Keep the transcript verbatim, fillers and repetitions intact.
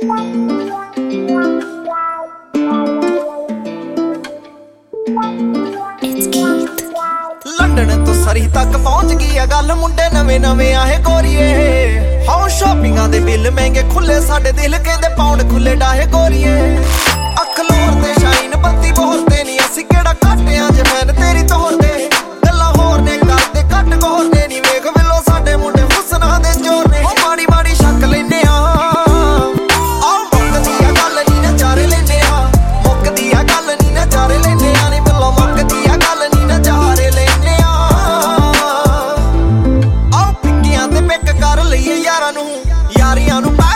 London तो सरी तक पहुंच गई है गल मुंडे नवे नवे आहे गोरीए हाउ शॉपिंगा दे बिल महंगे खुले साडे दिल कहंदे पाउंड खुले डाहे गोरीए अख लोर ते शाइन बत्ती बोर ते नी असी केड़ा घाटियां च फैन तेरी तोर दे गल्लां होर ने करदे घट कोर ने नी वेख विलो साडे मुंडे हुस्ना दे जोर ने माड़ी माड़ी शक लैने आ आ मुक्कदी आ गल नी नजारे लैने आ मुक्कदी आ गल नी नजारे लैने आ नी विलो मुक्कदी आ गल नी नजारे लैने आ आ पिक्कियां ते पिक कर लईए यारां नूं यारियां नूं